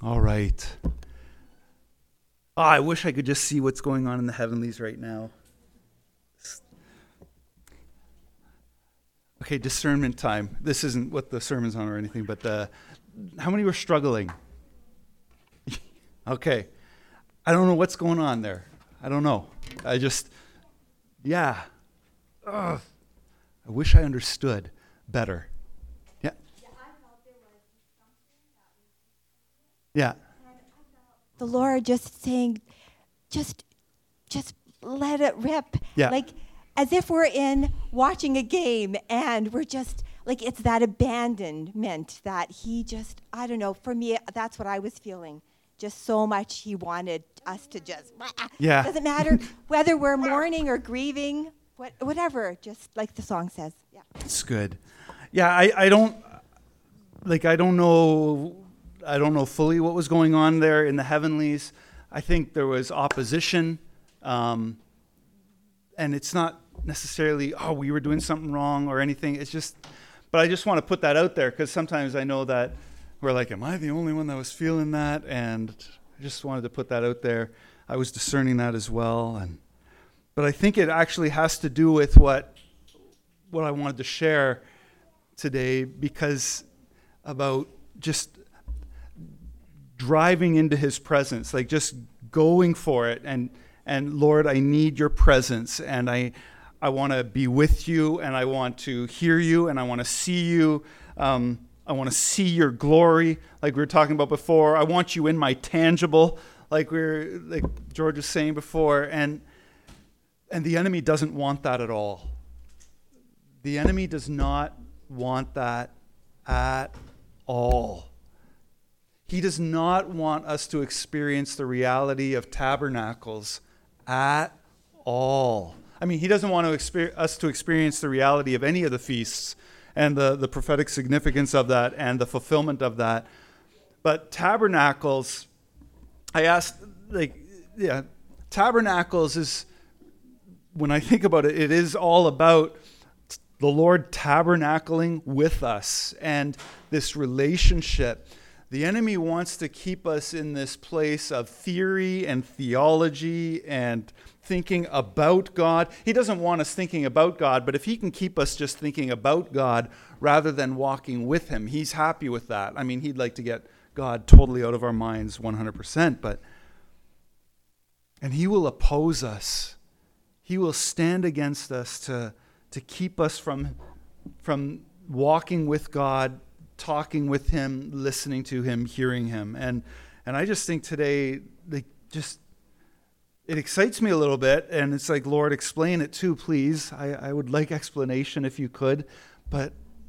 All right. Oh, I wish I could just see what's going on in the heavenlies right now. Okay, discernment time. This isn't what the sermon's on or anything, but how many were struggling? Okay. I don't know what's going on there. I don't know. Ugh. I wish I understood better. Yeah. Yeah, I felt there was something that was. Yeah. And I felt the Lord just saying, just let it rip. Yeah. Like as if we're watching a game and we're just like, it's that abandonment that he just, I don't know, for me, that's what I was feeling. Just so much he wanted us to just, Yeah. Doesn't matter whether we're mourning or grieving, whatever, just like the song says. Yeah. It's good. Yeah, I don't know fully what was going on there in the heavenlies. I think there was opposition, and it's not necessarily, we were doing something wrong or anything. It's just, but I just want to put that out there because sometimes I know that we're like, am I the only one that was feeling that? And I just wanted to put that out there. I was discerning that as well, but I think it actually has to do with what I wanted to share today, because about just driving into his presence, like just going for it, and Lord, I need your presence, and I want to be with you, and I want to hear you, and I want to see you. I want to see your glory, like we were talking about before. I want you in my tangible, like George was saying before, and the enemy doesn't want that at all. The enemy does not want that at all. He does not want us to experience the reality of tabernacles at all. I mean, he doesn't want us to experience the reality of any of the feasts and the prophetic significance of that and the fulfillment of that. But tabernacles, I asked, tabernacles is, when I think about it, it is all about the Lord tabernacling with us and this relationship. The enemy wants to keep us in this place of theory and theology and thinking about God. He doesn't want us thinking about God, but if he can keep us just thinking about God rather than walking with him, he's happy with that. I mean, he'd like to get God totally out of our minds 100%, and he will oppose us. He will stand against us to keep us from walking with God, talking with him, listening to him, hearing him. And I just think today, it excites me a little bit, and it's like, Lord, explain it too, please. I would like explanation if you could, but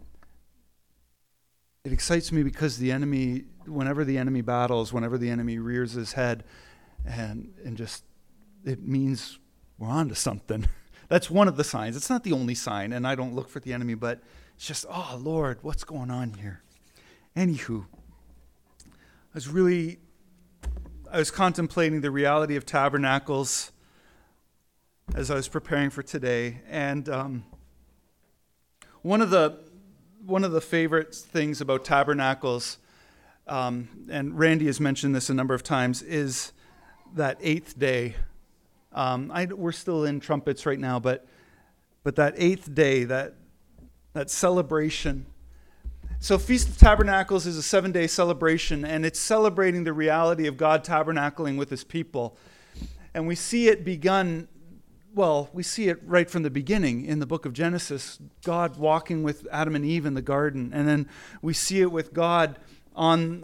it excites me because the enemy, whenever the enemy battles, whenever the enemy rears his head, and just, it means we're on to something. That's one of the signs. It's not the only sign, and I don't look for the enemy, but it's just, oh, Lord, what's going on here? Anywho, I was contemplating the reality of tabernacles as I was preparing for today, and one of the favorite things about tabernacles, and Randy has mentioned this a number of times, is that eighth day. We're still in trumpets right now, but that eighth day, that celebration. So Feast of Tabernacles is a 7-day celebration, and it's celebrating the reality of God tabernacling with his people. And we see it we see it right from the beginning in the book of Genesis, God walking with Adam and Eve in the garden. And then we see it with God on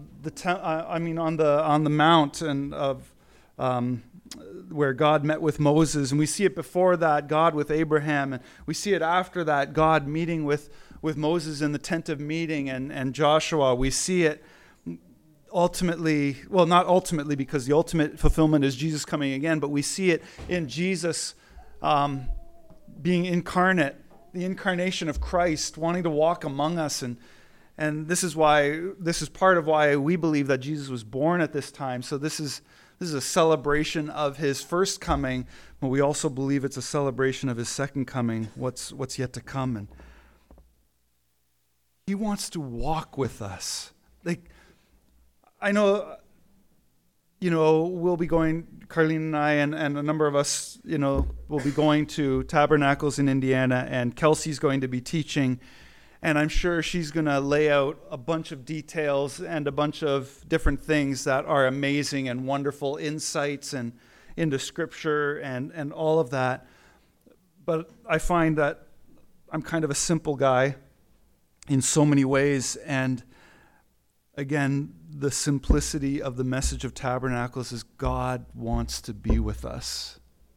the mountain of where God met with Moses, and we see it before that, God with Abraham, and we see it after that, God meeting with Moses in the tent of meeting, and Joshua. We see it ultimately, well, not ultimately, because the ultimate fulfillment is Jesus coming again, but we see it in Jesus being incarnate, the incarnation of Christ, wanting to walk among us, and this is part of why we believe that Jesus was born at this time. So this is a celebration of his first coming, but we also believe it's a celebration of his second coming, what's yet to come. And he wants to walk with us. I know, we'll be going, Carlene and I and a number of us, will be going to Tabernacles in Indiana, and Kelsey's going to be teaching. And I'm sure she's going to lay out a bunch of details and a bunch of different things that are amazing and wonderful insights and into Scripture and all of that. But I find that I'm kind of a simple guy in so many ways. And again, the simplicity of the message of Tabernacles is God wants to be with us.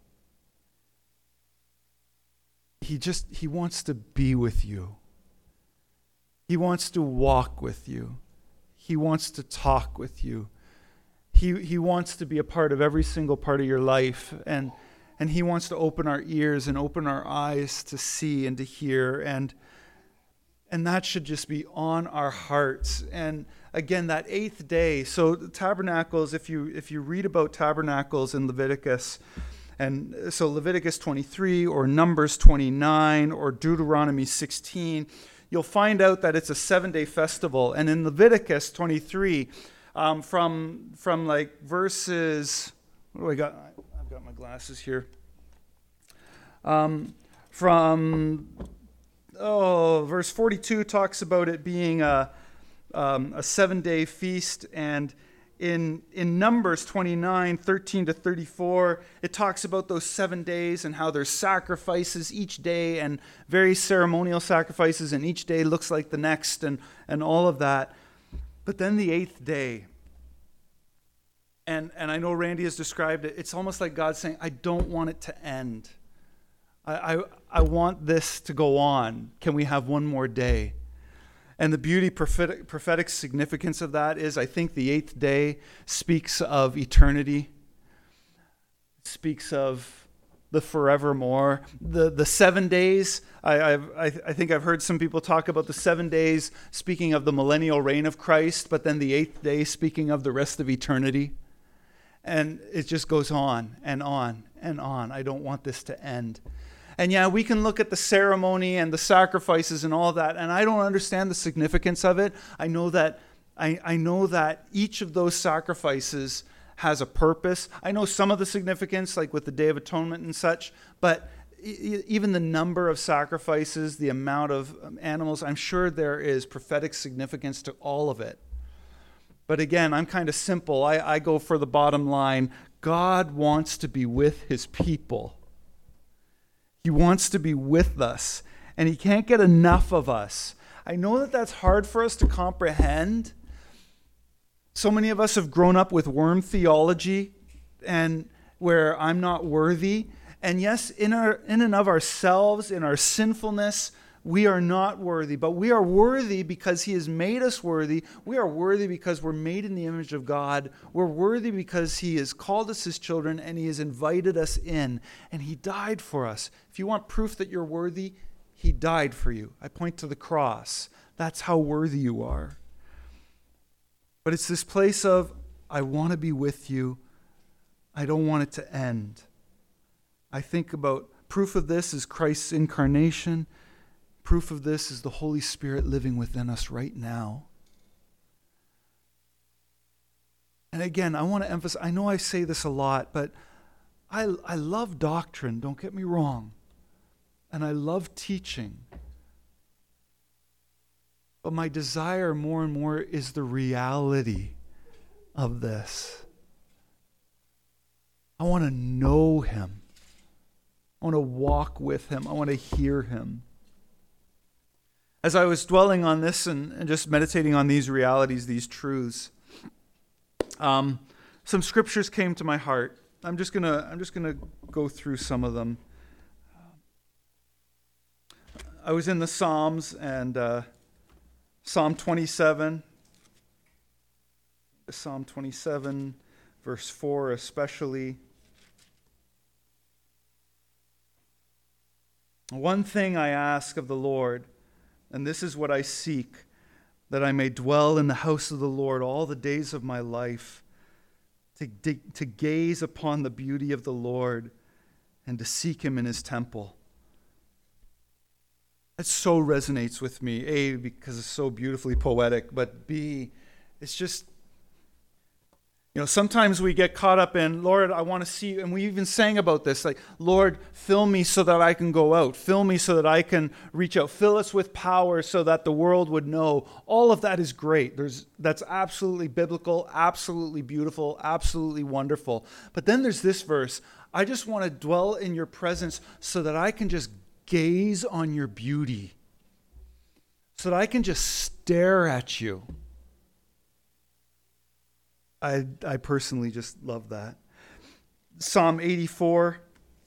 He wants to be with you. He wants to walk with you. He wants to talk with you. He wants to be a part of every single part of your life. And he wants to open our ears and open our eyes to see and to hear. And that should just be on our hearts. And again, that 8th day. So Tabernacles, if you read about Tabernacles in Leviticus, and so Leviticus 23 or Numbers 29 or Deuteronomy 16, you'll find out that it's a 7-day festival. And in Leviticus 23, from like verses, what do I got? I've got my glasses here. Verse 42 talks about it being a 7-day feast, and in Numbers 29, 13 to 34, it talks about those 7 days and how there's sacrifices each day and very ceremonial sacrifices, and each day looks like the next and all of that. But then the 8th day, and I know Randy has described it, it's almost like God saying, I don't want it to end. I want this to go on. Can we have one more day? And the beauty, prophetic significance of that is, I think the 8th day speaks of eternity, speaks of the forevermore. The 7 days, I think I've heard some people talk about the 7 days speaking of the millennial reign of Christ, but then the 8th day speaking of the rest of eternity. And it just goes on and on and on. I don't want this to end. And yeah, we can look at the ceremony and the sacrifices and all that, and I don't understand the significance of it. I know that each of those sacrifices has a purpose. I know some of the significance, like with the Day of Atonement and such, but even the number of sacrifices, the amount of animals, I'm sure there is prophetic significance to all of it. But again, I'm kind of simple. I go for the bottom line. God wants to be with his people. He wants to be with us, and he can't get enough of us. I know that that's hard for us to comprehend. So many of us have grown up with worm theology, and where I'm not worthy. And yes, in and of ourselves, in our sinfulness, we are not worthy, but we are worthy because he has made us worthy. We are worthy because we're made in the image of God. We're worthy because he has called us his children and he has invited us in, and he died for us. If you want proof that you're worthy, he died for you. I point to the cross. That's how worthy you are. But it's this place of, I want to be with you. I don't want it to end. I think about proof of this is Christ's incarnation. Proof of this is the Holy Spirit living within us right now. And again, I want to emphasize, I know I say this a lot, but I love doctrine, don't get me wrong. And I love teaching. But my desire more and more is the reality of this. I want to know him. I want to walk with him. I want to hear him. As I was dwelling on this and just meditating on these realities, these truths, some scriptures came to my heart. I'm just gonna go through some of them. I was in the Psalms, and Psalm 27, verse 4 especially. One thing I ask of the Lord, and this is what I seek, that I may dwell in the house of the Lord all the days of my life, to gaze upon the beauty of the Lord and to seek him in his temple. That so resonates with me, A, because it's so beautifully poetic, but B, it's just, Sometimes we get caught up in, Lord, I want to see you. And we even sang about this, like, Lord, fill me so that I can go out. Fill me so that I can reach out. Fill us with power so that the world would know. All of that is great. That's absolutely biblical, absolutely beautiful, absolutely wonderful. But then there's this verse, I just want to dwell in your presence so that I can just gaze on your beauty. So that I can just stare at you. I personally just love that. Psalm 84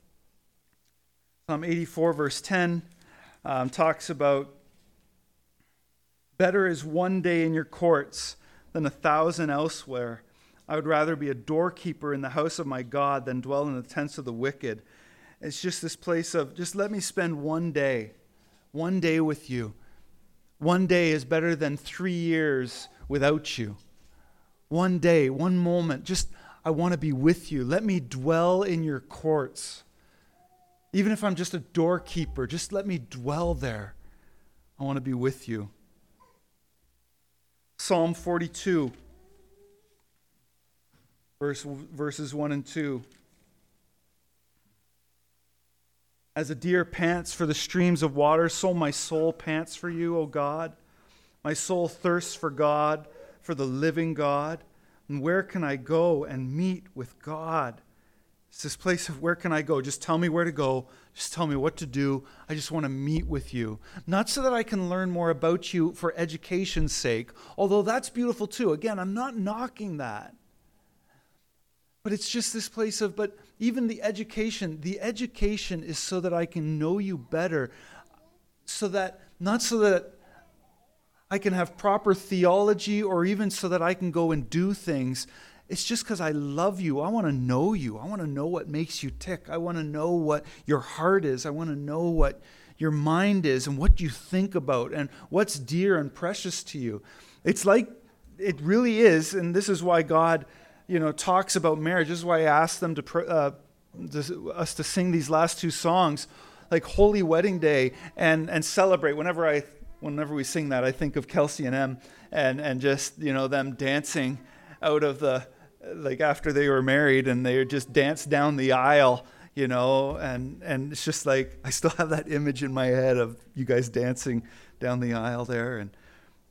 verse 10 talks about, better is one day in your courts than 1,000 elsewhere. I would rather be a doorkeeper in the house of my God than dwell in the tents of the wicked. It's just this place of, just let me spend one day with you. One day is better than 3 years without you. One day, one moment, just I want to be with you. Let me dwell in your courts. Even if I'm just a doorkeeper, just let me dwell there. I want to be with you. Psalm 42, verses 1 and 2. As a deer pants for the streams of water, so my soul pants for you, O God. My soul thirsts for God, for the living God. And where can I go and meet with God? It's this place of, where can I go? Just tell me where to go. Just tell me what to do. I just want to meet with you. Not so that I can learn more about you for education's sake, although that's beautiful too. Again, I'm not knocking that. But it's just this place of, but even the education is so that I can know you better. Not so that I can have proper theology, or even so that I can go and do things. It's just because I love you. I want to know you. I want to know what makes you tick. I want to know what your heart is. I want to know what your mind is and what you think about and what's dear and precious to you. It's like, it really is, and this is why God, talks about marriage. This is why I asked them us to sing these last two songs, like Holy Wedding Day, and celebrate. Whenever we sing that, I think of Kelsey and Em, and just, them dancing out of after they were married, and they just danced down the aisle, and it's just like, I still have that image in my head of you guys dancing down the aisle there. And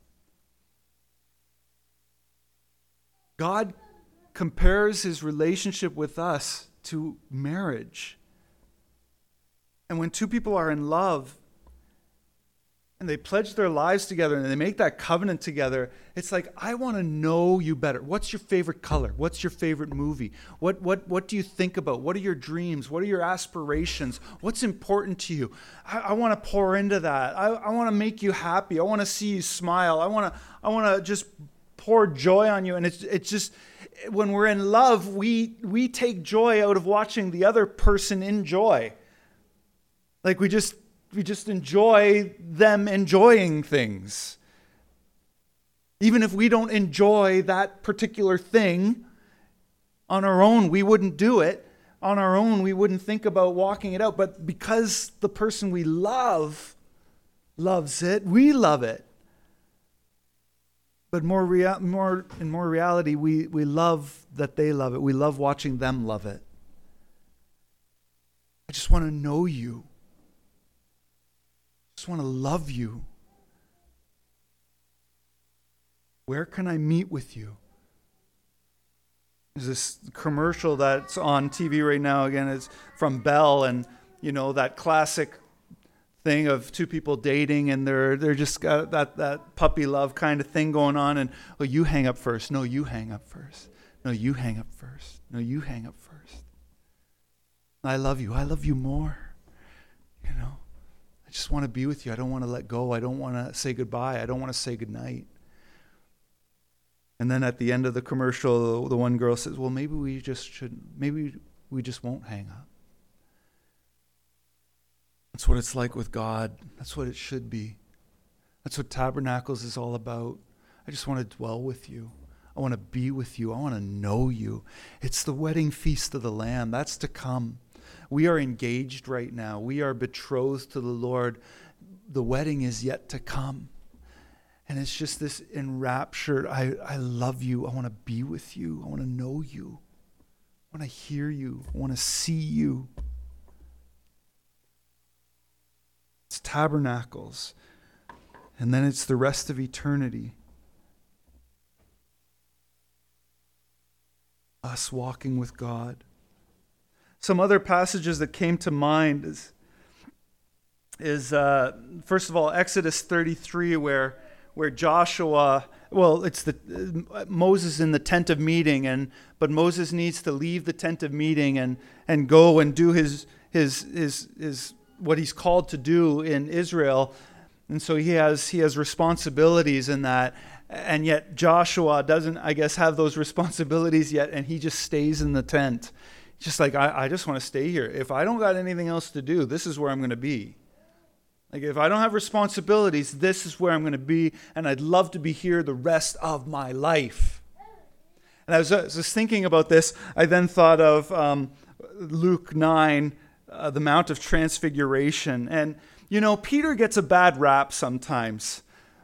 God compares his relationship with us to marriage. And when two people are in love, and they pledge their lives together, and they make that covenant together, it's like, I want to know you better. What's your favorite color? What's your favorite movie? What do you think about? What are your dreams? What are your aspirations? What's important to you? I want to pour into that. I want to make you happy. I want to see you smile. I want to just pour joy on you. And it's just, when we're in love, we take joy out of watching the other person enjoy. Like we just enjoy them enjoying things. Even if we don't enjoy that particular thing, on our own we wouldn't do it. On our own we wouldn't think about walking it out. But because the person we love loves it, we love it. But in more reality, we love that they love it. We love watching them love it. I just want to know you. I just want to love you. Where can I meet with you? There's this commercial that's on TV right now. Again, it's from Bell, and that classic thing of two people dating, and they're just got that puppy love kind of thing going on. And you hang up first. No, you hang up first. No, you hang up first. No, you hang up first. I love you. I love you more. I just want to be with you. I don't want to let go. I don't want to say goodbye. I don't want to say goodnight. And then at the end of the commercial, the one girl says, well, maybe we just won't hang up. That's what it's like with God. That's what it should be. That's what Tabernacles is all about. I just want to dwell with you. I want to be with you. I want to know you. It's the wedding feast of the Lamb. That's to come. We are engaged right now. We are betrothed to the Lord. The wedding is yet to come. And it's just this enraptured, I love you. I want to be with you. I want to know you. I want to hear you. I want to see you. It's tabernacles. And then it's the rest of eternity. Us walking with God. Some other passages that came to mind is first of all, Exodus 33, where Joshua, well, it's Moses in the tent of meeting, but Moses needs to leave the tent of meeting and go and do his what he's called to do in Israel. And so he has responsibilities in that. And yet Joshua doesn't, I guess, have those responsibilities yet, and he just stays in the tent. Just like, I just want to stay here. If I don't got anything else to do, this is where I'm going to be. Like, if I don't have responsibilities, this is where I'm going to be, and I'd love to be here the rest of my life. And I was just thinking about this. I then thought of Luke 9, the Mount of Transfiguration. And, Peter gets a bad rap sometimes.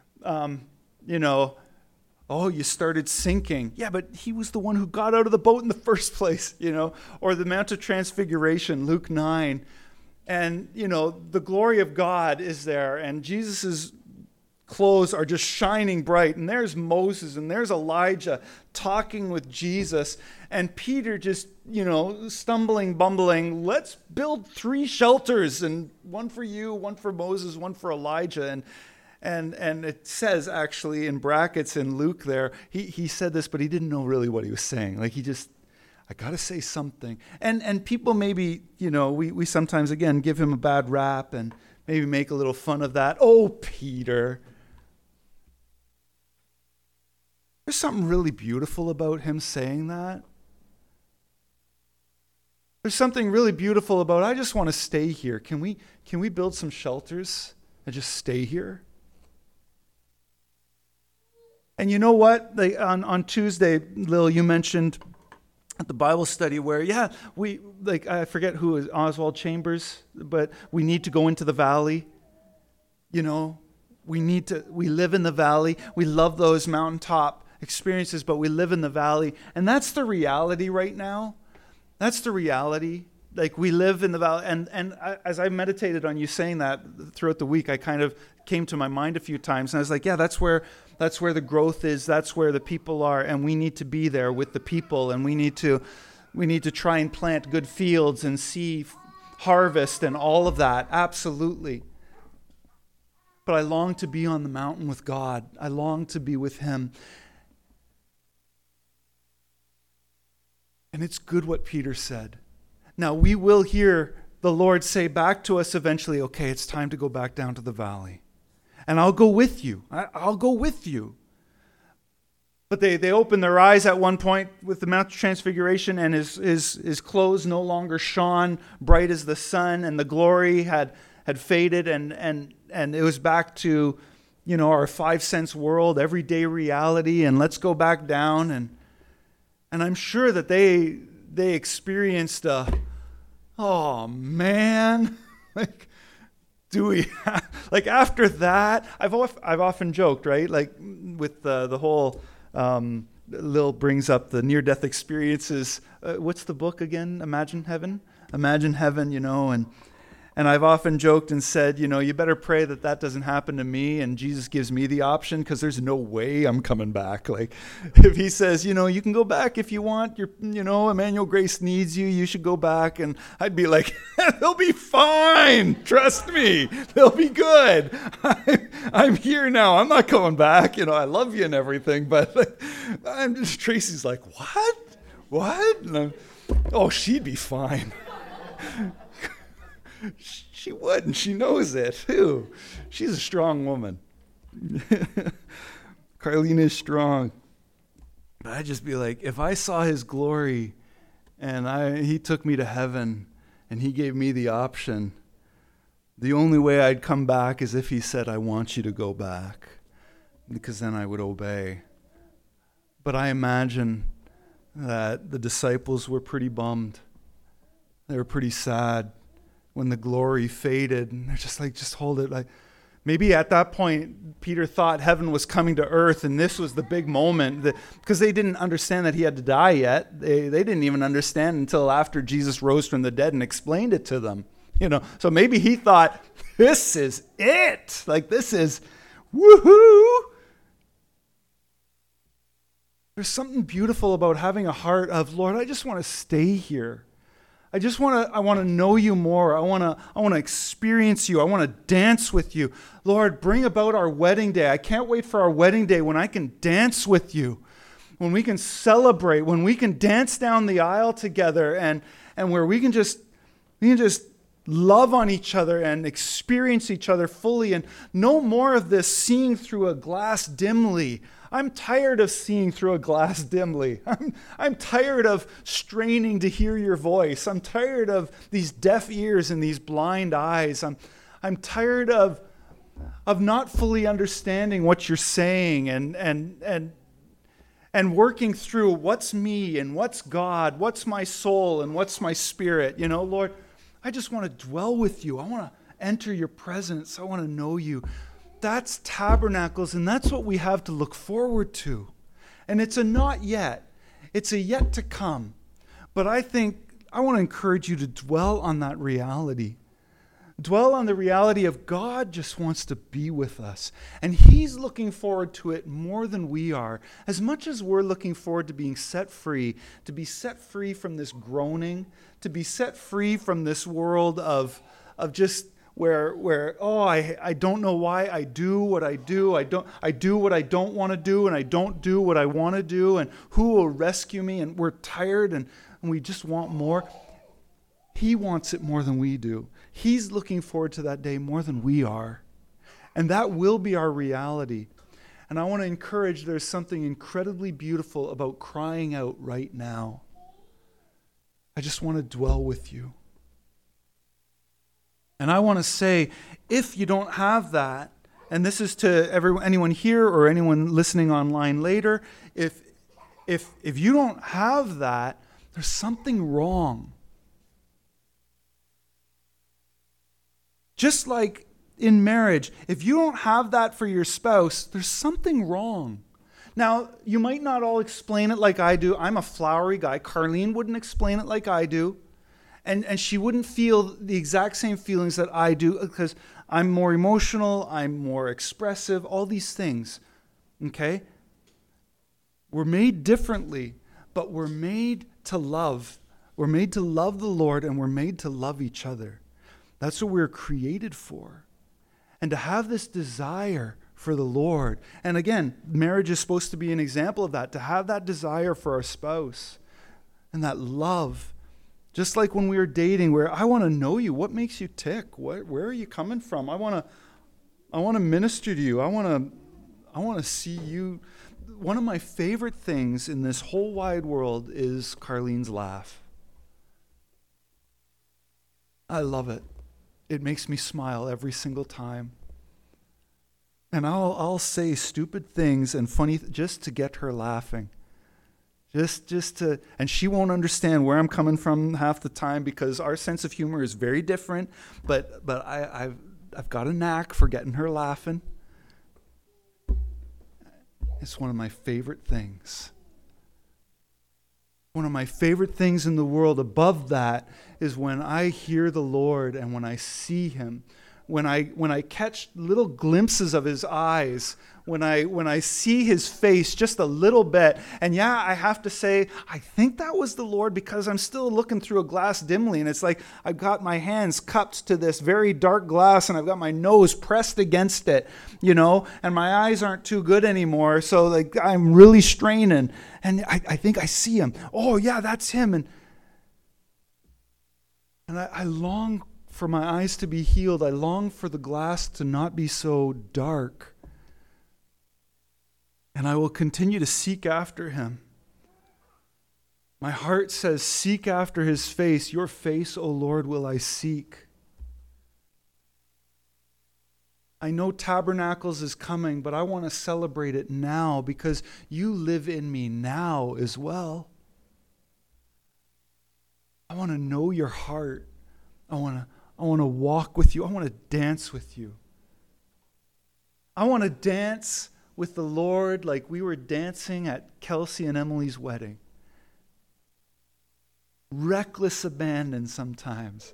Oh, you started sinking. Yeah, but he was the one who got out of the boat in the first place, Or the Mount of Transfiguration, Luke 9. And, the glory of God is there, and Jesus' clothes are just shining bright. And there's Moses, and there's Elijah talking with Jesus. And Peter just, stumbling, bumbling, let's build 3 shelters, and one for you, one for Moses, one for Elijah. And it says, actually, in brackets in Luke there, he said this, but he didn't know really what he was saying. Like, I got to say something. And people maybe, we sometimes, again, give him a bad rap and maybe make a little fun of that. Oh, Peter. There's something really beautiful about him saying that. There's something really beautiful about, I just want to stay here. Can we build some shelters and just stay here? And you know what? On Tuesday, Lil, you mentioned at the Bible study where, I forget who is Oswald Chambers, but we need to go into the valley. We live in the valley. We love those mountaintop experiences, but we live in the valley. And that's the reality right now. That's the reality. Like, we live in the valley. And as I meditated on you saying that throughout the week, I kind of came to my mind a few times. And I was like, yeah, that's where the growth is. That's where the people are. And we need to be there with the people. And we need to try and plant good fields and see harvest and all of that. Absolutely. But I long to be on the mountain with God. I long to be with him. And it's good what Peter said. Now, we will hear the Lord say back to us eventually, okay, it's time to go back down to the valley. And I'll go with you. I'll go with you. But they opened their eyes at one point with the Mount of Transfiguration, and his clothes no longer shone bright as the sun, and the glory had faded, and it was back to, our 5-sense world, everyday reality, and let's go back down. And I'm sure that they experienced oh man, like, do we like after that? I've often joked, right? Like with the whole Lil brings up the near-death experiences. What's the book again? Imagine Heaven, and I've often joked and said, you better pray that doesn't happen to me, and Jesus gives me the option, because there's no way I'm coming back. Like, if he says, you can go back if you want, Emmanuel Grace needs you, you should go back, and I'd be like, they'll be fine, trust me, they'll be good. I'm here now, I'm not going back, I love you and everything, but I'm just, Tracy's like, what? And oh, she'd be fine. She would, and she knows it, too. She's a strong woman. Carlene is strong. But I'd just be like, if I saw his glory and he took me to heaven and he gave me the option, the only way I'd come back is if he said, I want you to go back, because then I would obey. But I imagine that the disciples were pretty bummed. They were pretty sad when the glory faded, and they're just like, just hold it. Like, Maybe at that point, Peter thought heaven was coming to earth, and this was the big moment, because they didn't understand that he had to die yet. They didn't even understand until after Jesus rose from the dead and explained it to them. So maybe he thought, this is it. Like, this is woohoo. There's something beautiful about having a heart of, Lord, I just want to stay here. I want to know you more. I want to experience you. I want to dance with you. Lord, bring about our wedding day. I can't wait for our wedding day when I can dance with you, when we can celebrate, when we can dance down the aisle together, and where we can just love on each other and experience each other fully, and no more of this seeing through a glass dimly. I'm tired of seeing through a glass dimly. I'm tired of straining to hear your voice. I'm tired of these deaf ears and these blind eyes. I'm tired of not fully understanding what you're saying and working through what's me and what's God, what's my soul and what's my spirit. Lord, I just want to dwell with you. I want to enter your presence. I want to know you. That's tabernacles, and that's what we have to look forward to. And it's a not yet. It's a yet to come. But I want to encourage you to dwell on that reality. Dwell on the reality of God just wants to be with us. And he's looking forward to it more than we are. As much as we're looking forward to being set free, to be set free from this groaning, to be set free from this world of just where I don't know why I do what I do. I do what I don't want to do, and I don't do what I want to do, and who will rescue me? And we're tired and we just want more. He wants it more than we do. He's looking forward to that day more than we are. And that will be our reality. And I want to encourage, there's something incredibly beautiful about crying out right now. I just want to dwell with you. And I want to say, if you don't have that, and this is to anyone here or anyone listening online later, if you don't have that, there's something wrong. Just like in marriage, if you don't have that for your spouse, there's something wrong. Now, you might not all explain it like I do. I'm a flowery guy. Carlene wouldn't explain it like I do. And she wouldn't feel the exact same feelings that I do, because I'm more emotional, I'm more expressive, all these things. Okay? We're made differently, but we're made to love. We're made to love the Lord, and we're made to love each other. That's what we're created for. And to have this desire for the Lord. And again, marriage is supposed to be an example of that, to have that desire for our spouse and that love. Just like when we were dating, where I want to know you. What makes you tick? Where are you coming from? I want to minister to you. I want to see you. One of my favorite things in this whole wide world is Carlene's laugh. I love it. It makes me smile every single time. And I'll say stupid things and funny just to get her laughing. Just to, and she won't understand where I'm coming from half the time, because our sense of humor is very different. But I've got a knack for getting her laughing. It's one of my favorite things. One of my favorite things in the world above that is when I hear the Lord and when I see him, when I catch little glimpses of his eyes, when I see his face just a little bit. And yeah, I have to say, I think that was the Lord, because I'm still looking through a glass dimly, and it's like I've got my hands cupped to this very dark glass and I've got my nose pressed against it, and my eyes aren't too good anymore. So like I'm really straining, and I think I see him. Oh yeah, that's him. And I long for my eyes to be healed. I long for the glass to not be so dark. And I will continue to seek after him. My heart says, seek after his face. Your face, O Lord, will I seek. I know Tabernacles is coming, but I want to celebrate it now, because you live in me now as well. I want to know your heart. I want to walk with you. I want to dance with you. I want to dance with the Lord like we were dancing at Kelsey and Emily's wedding. Reckless abandon sometimes.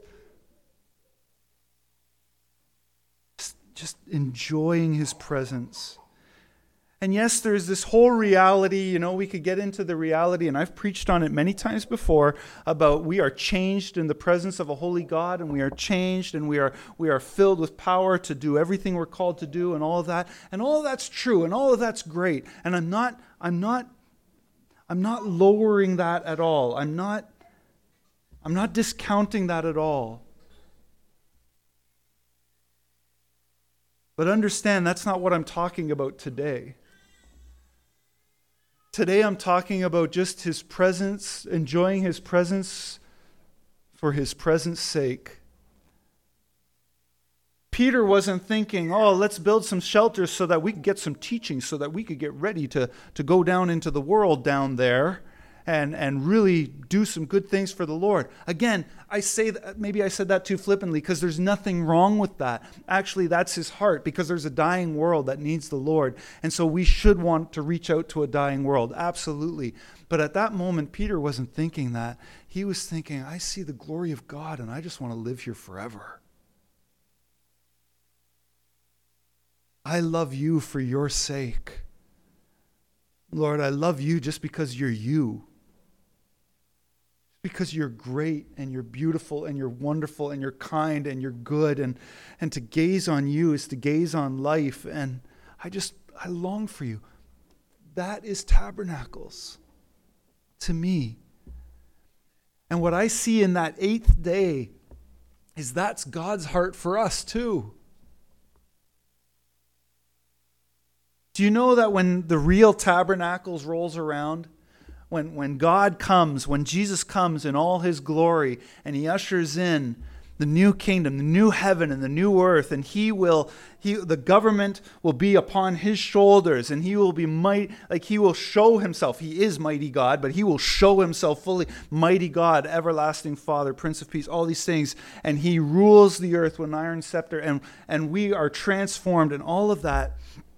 Just enjoying his presence. And yes, there's this whole reality, we could get into the reality, and I've preached on it many times before, about we are changed in the presence of a holy God, and we are changed, and we are filled with power to do everything we're called to do, and all of that. And all of that's true, and all of that's great. And I'm not lowering that at all. I'm not discounting that at all. But understand, that's not what I'm talking about today. Today I'm talking about just his presence, enjoying his presence for his presence' sake. Peter wasn't thinking, let's build some shelters so that we could get some teaching, so that we could get ready to go down into the world down there and really do some good things for the Lord. Again, I say that, maybe I said that too flippantly, because there's nothing wrong with that. Actually, that's his heart, because there's a dying world that needs the Lord. And so we should want to reach out to a dying world. Absolutely. But at that moment, Peter wasn't thinking that. He was thinking, I see the glory of God, and I just want to live here forever. I love you for your sake. Lord, I love you just because you're you. Because you're great and you're beautiful and you're wonderful and you're kind and you're good. And to gaze on you is to gaze on life. And I long for you. That is tabernacles to me. And what I see in that 8th day is that's God's heart for us too. Do you know that when the real tabernacles rolls around, when God comes, when Jesus comes in all his glory, and he ushers in the new kingdom, the new heaven and the new earth, and the government will be upon his shoulders, and he will be mighty, like he will show himself. He is mighty God, but he will show himself fully mighty God, everlasting Father, Prince of Peace, all these things, and he rules the earth with an iron scepter, and we are transformed, and all of that.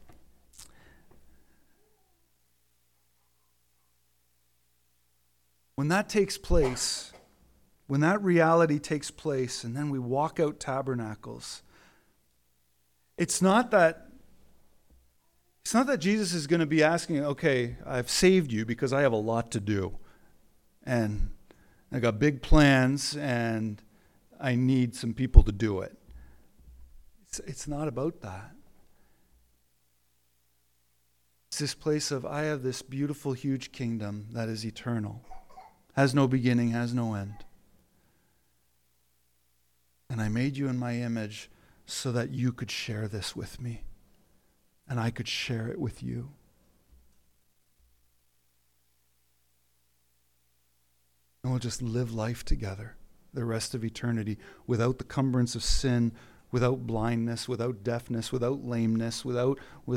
When that takes place, when that reality takes place, and then we walk out tabernacles, it's not that Jesus is going to be asking, okay, I've saved you because I have a lot to do. And I got big plans, and I need some people to do it. It's not about that. It's this place of, I have this beautiful, huge kingdom that is eternal. Has no beginning, has no end. And I made you in my image so that you could share this with me. And I could share it with you. And we'll just live life together the rest of eternity without the cumbrance of sin, without blindness, without deafness, without lameness, without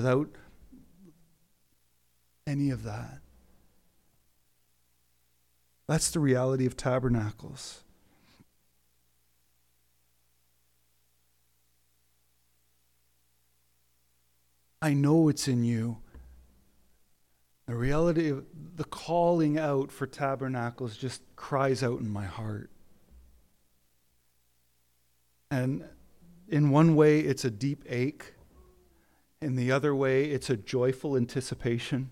any of that. That's the reality of tabernacles. I know it's in you. The reality of the calling out for tabernacles just cries out in my heart. And in one way, it's a deep ache. In the other way, it's a joyful anticipation.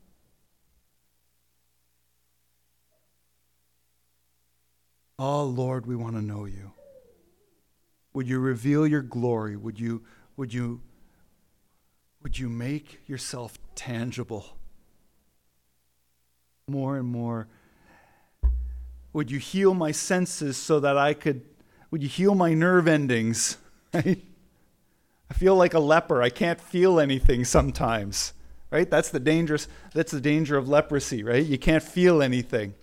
Oh, Lord, we want to know you. Would you reveal your glory? Would you make yourself tangible more and more? Would you heal my senses so that would you heal my nerve endings? Right? I feel like a leper. I can't feel anything sometimes. Right? That's the danger of leprosy, right? You can't feel anything.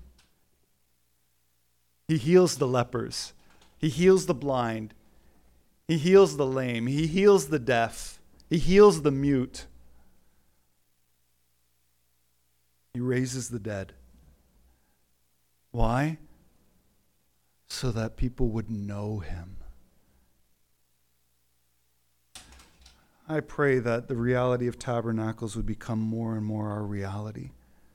He heals the lepers. He heals the blind. He heals the lame. He heals the deaf. He heals the mute. He raises the dead. Why? So that people would know him. I pray that the reality of tabernacles would become more and more our reality.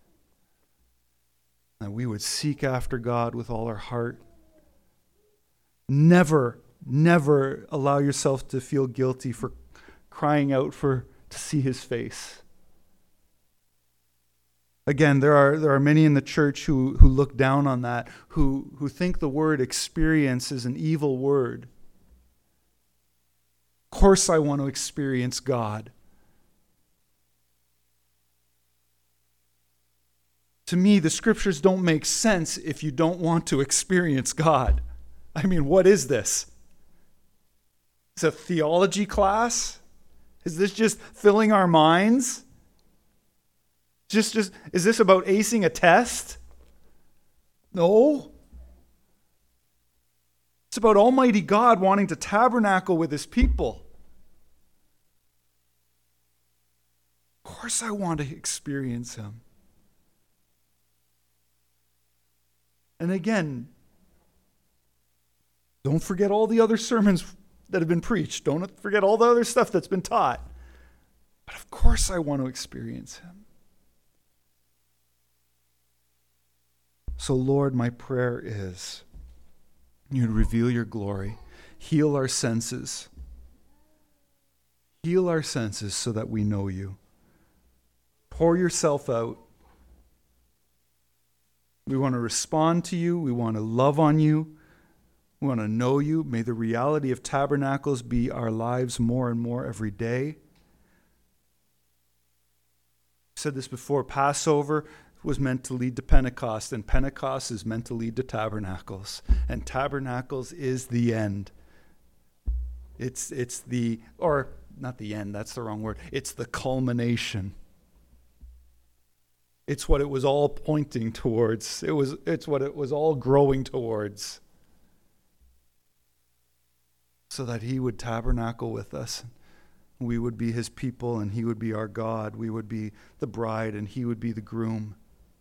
That we would seek after God with all our heart. Never, never allow yourself to feel guilty for crying out to see his face. Again, there are many in the church who look down on that, who think the word experience is an evil word. Of course I want to experience God. To me, the scriptures don't make sense if you don't want to experience God. I mean, what is this? It's a theology class? Is this just filling our minds? Just is this about acing a test? No. It's about Almighty God wanting to tabernacle with his people. Of course I want to experience him. And again, don't forget all the other sermons that have been preached. Don't forget all the other stuff that's been taught. But of course I want to experience him. So Lord, my prayer is you'd reveal your glory, heal our senses. Heal our senses so that we know you. Pour yourself out. We want to respond to you. We want to love on you. We want to know you. May the reality of tabernacles be our lives more and more every day. I said this before, Passover was meant to lead to Pentecost, and Pentecost is meant to lead to tabernacles. And tabernacles is the end. It's the, or not the end, that's the wrong word. It's the culmination. It's what it was all pointing towards. It's what it was all growing towards. So that he would tabernacle with us. We would be his people and he would be our God. We would be the bride and he would be the groom.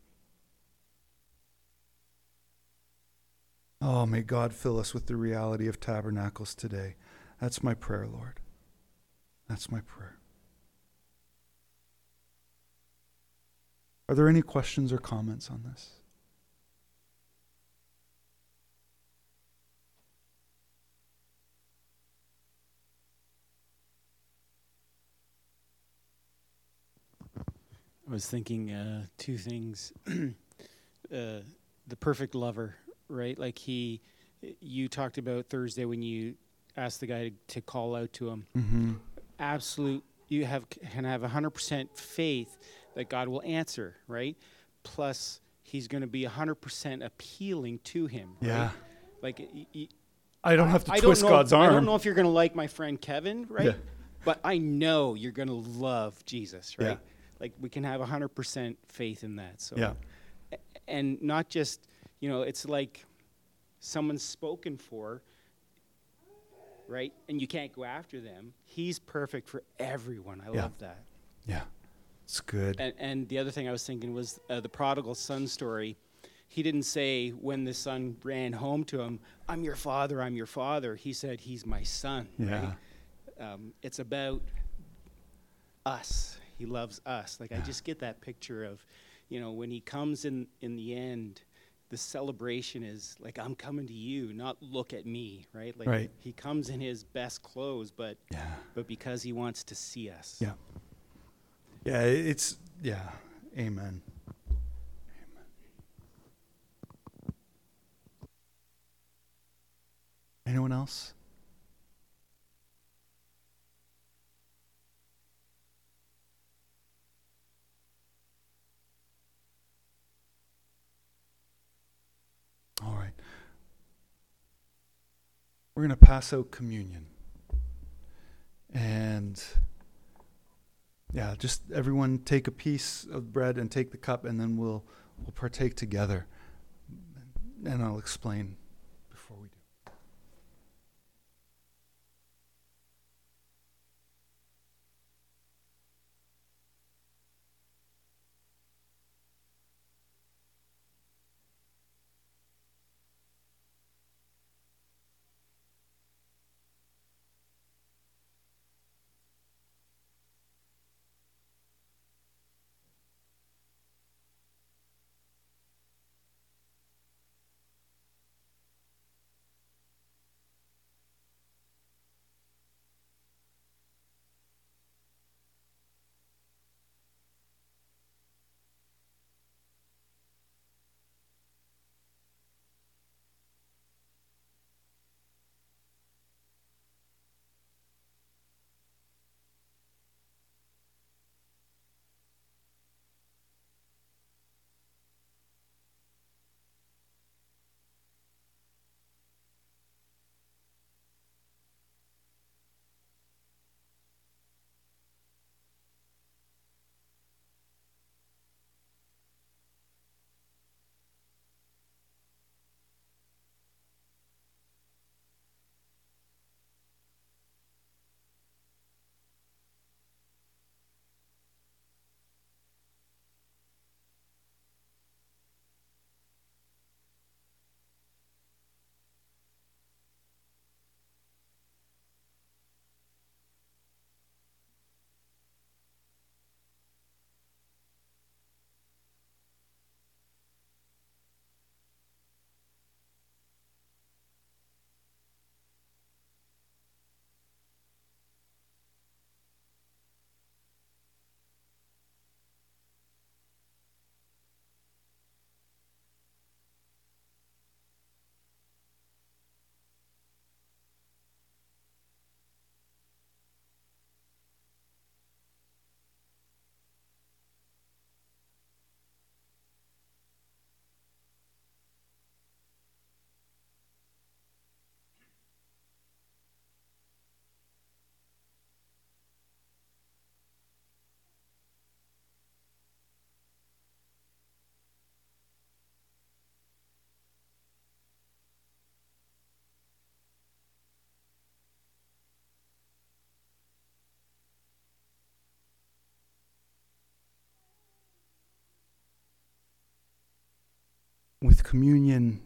Oh, may God fill us with the reality of tabernacles today. That's my prayer, Lord. That's my prayer. Are there any questions or comments on this? I was thinking two things. The perfect lover, right? Like you talked about Thursday when you asked the guy to call out to him. Mm-hmm. Absolute, you can have 100% faith that God will answer, right? Plus, he's going to be 100% appealing to him. Yeah. Right? Like, I don't have to twist God's arm. I don't know if you're going to like my friend Kevin, right? Yeah. But I know you're going to love Jesus, right? Yeah. Like, we can have 100% faith in that. So, Yeah. And not just, it's like someone's spoken for, right? And you can't go after them. He's perfect for everyone. I love that. Yeah. It's good. And the other thing I was thinking was the prodigal son story. He didn't say when the son ran home to him, I'm your father, I'm your father. He said, he's my son. Yeah. Right? It's about us. He loves us. Like, Yeah. I just get that picture of, when he comes in the end, the celebration is like, I'm coming to you, not look at me, right? Like, Right. he comes in his best clothes, but Yeah. because he wants to see us. Yeah. Yeah, amen. Amen. Anyone else? All right. We're going to pass out communion. And yeah, just everyone take a piece of bread and take the cup, and then we'll partake together. And I'll explain before we do. with communion,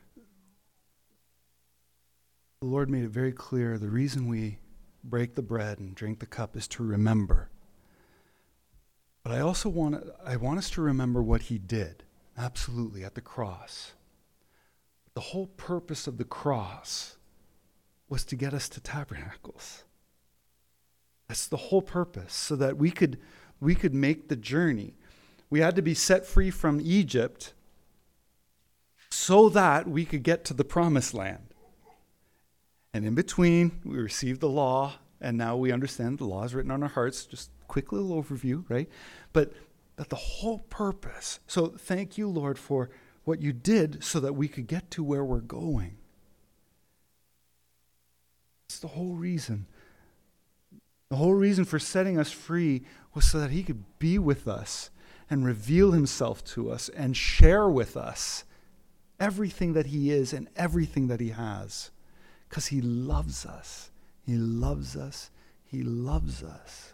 the Lord made it very clear the reason we break the bread and drink the cup is to remember. But I want us to remember what he did, absolutely, at the cross. The whole purpose of the cross was to get us to Tabernacles. That's the whole purpose, so that we could make the journey. We had to be set free from Egypt so that we could get to the promised land. And in between, we received the law, and now we understand the law is written on our hearts. Just quick little overview, right? But the whole purpose. So thank you, Lord, for what you did so that we could get to where we're going. It's the whole reason. The whole reason for setting us free was so that he could be with us and reveal himself to us and share with us everything that he is and everything that he has. Because he loves us. He loves us. He loves us.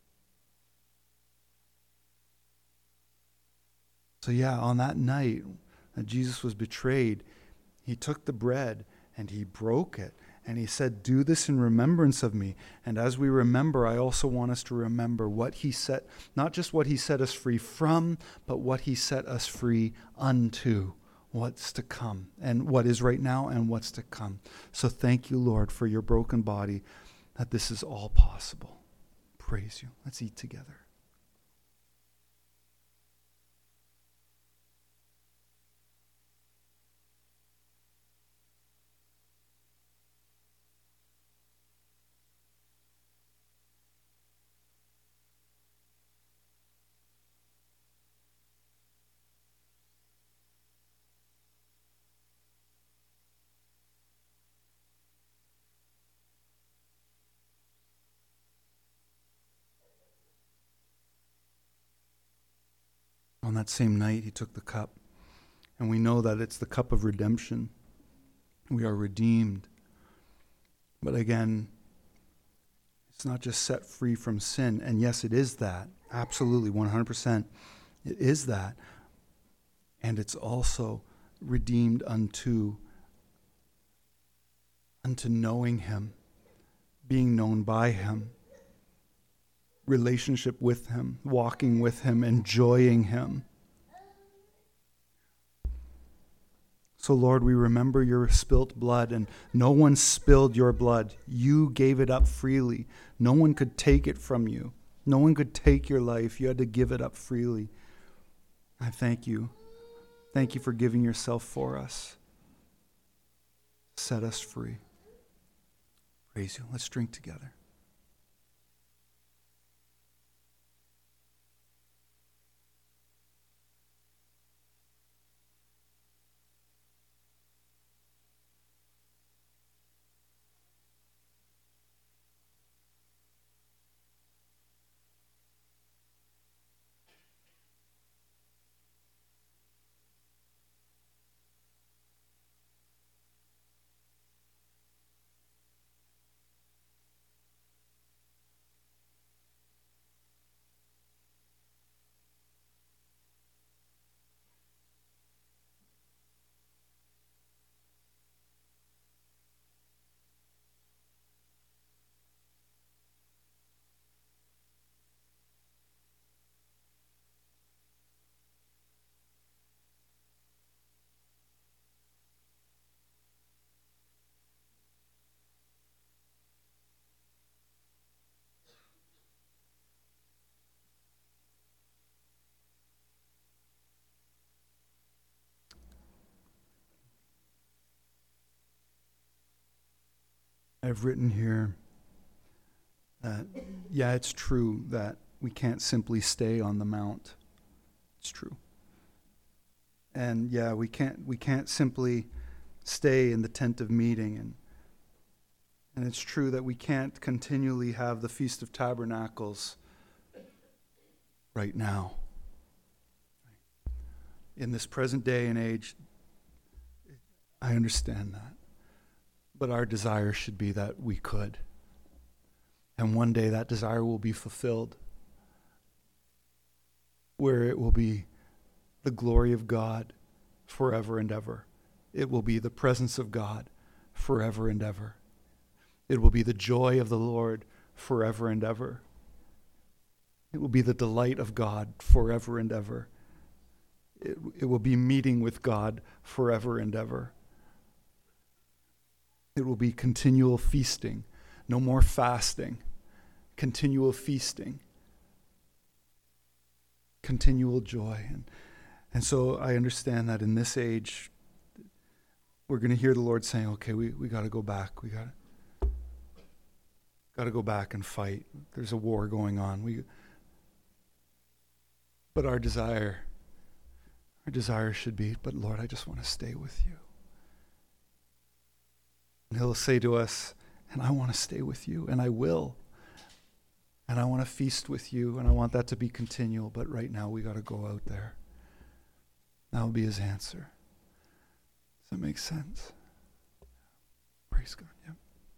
So on that night that Jesus was betrayed, he took the bread and he broke it. And he said, do this in remembrance of me. And as we remember, I also want us to remember what he set, not just what he set us free from, but what he set us free unto. What's to come, and what is right now, and what's to come. So thank you, Lord, for your broken body, that this is all possible. Praise you. Let's eat together. On that same night, he took the cup, and we know that it's the cup of redemption. We are redeemed. But again, it's not just set free from sin, and yes, it is that. Absolutely, 100%. It is that. And it's also redeemed unto knowing him, being known by him, relationship with him, walking with him, enjoying him. So Lord, we remember your spilt blood, and no one spilled your blood. You gave it up freely. No one could take it from you. No one could take your life. You had to give it up freely. I thank you. Thank you for giving yourself for us. Set us free. Praise you. Let's drink together. I've written here that, it's true that we can't simply stay on the mount. It's true. And we can't simply stay in the tent of meeting. And it's true that we can't continually have the Feast of Tabernacles right now. In this present day and age, I understand that. But our desire should be that we could. And one day that desire will be fulfilled, where it will be the glory of God forever and ever. It will be the presence of God forever and ever. It will be the joy of the Lord forever and ever. It will be the delight of God forever and ever. It will be meeting with God forever and ever. It will be continual feasting, no more fasting, continual feasting, continual joy. And so I understand that in this age, we're going to hear the Lord saying, okay, we got to go back. We got to go back and fight. There's a war going on. But our desire should be, but Lord, I just want to stay with you. And he'll say to us, and I want to stay with you, and I will. And I want to feast with you, and I want that to be continual, but right now we got to go out there. That will be his answer. Does that make sense? Praise God, yeah.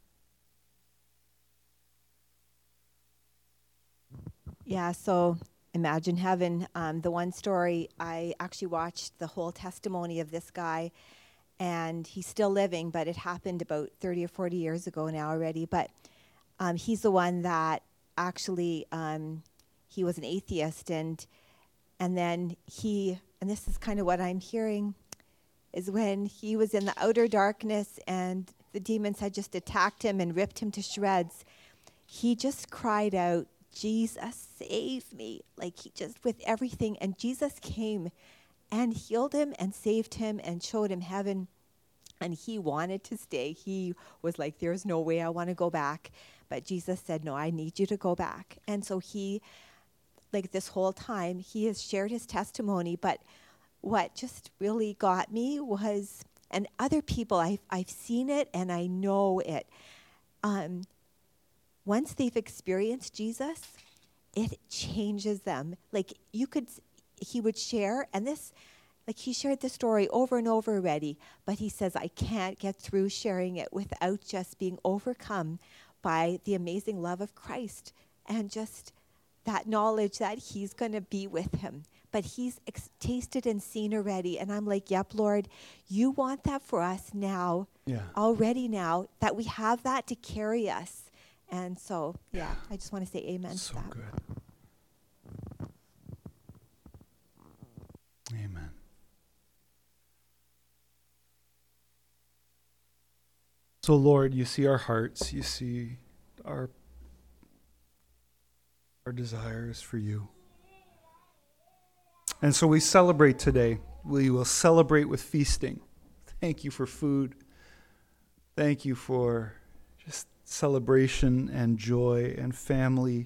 Yeah, so imagine heaven. The one story, I actually watched the whole testimony of this guy, and he's still living, but it happened about 30 or 40 years ago now already. But he's the one that actually, he was an atheist, and then and this is kind of what I'm hearing, is when he was in the outer darkness and the demons had just attacked him and ripped him to shreds, he just cried out, Jesus, save me. Like he just, with everything. And Jesus came and healed him and saved him and showed him heaven. And he wanted to stay. He was like, there's no way I want to go back. But Jesus said, no, I need you to go back. And so he, like this whole time, he has shared his testimony. But what just really got me was, and other people, I've seen it and I know it. Once they've experienced Jesus, it changes them. Like he would share, and this, like he shared the story over and over already, but he says, I can't get through sharing it without just being overcome by the amazing love of Christ and just that knowledge that he's going to be with him. But he's tasted and seen already. And I'm like, yep, Lord, you want that for us now, already now, that we have that to carry us. And so, yeah, I just want to say amen to that. So good. Amen. So, Lord, you see our hearts. You see our desires for you. And so we celebrate today. We will celebrate with feasting. Thank you for food. Thank you for just celebration and joy and family.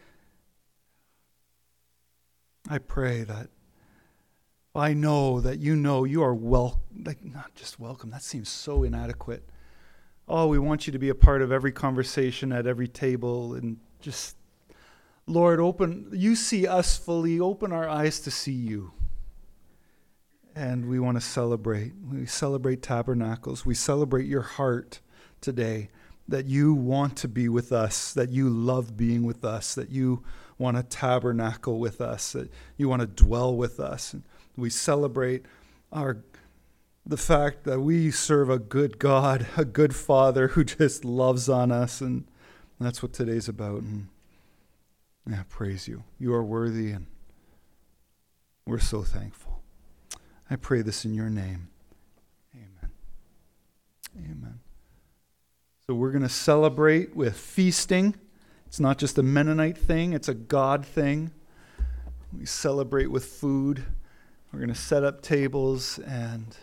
I pray that I know that you are not just welcome. That seems so inadequate. Oh, we want you to be a part of every conversation at every table, and just, Lord, you see us fully, open our eyes to see you. And we want to celebrate. We celebrate Tabernacles. We celebrate your heart today, that you want to be with us, that you love being with us, that you want to tabernacle with us, that you want to dwell with us. And we celebrate the fact that we serve a good God, a good Father who just loves on us, and that's what today's about. And yeah, praise you. You are worthy, and we're so thankful. I pray this in your name. Amen. Amen. So we're going to celebrate with feasting. It's not just a Mennonite thing, it's a God thing. We celebrate with food. We're going to set up tables, and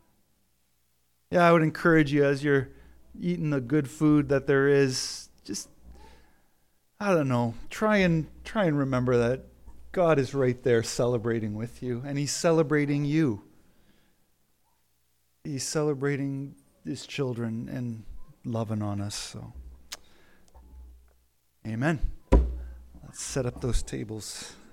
I would encourage you, as you're eating the good food that there is, just, I don't know, try and remember that God is right there celebrating with you, and he's celebrating you. He's celebrating his children and loving on us. So, amen. Let's set up those tables.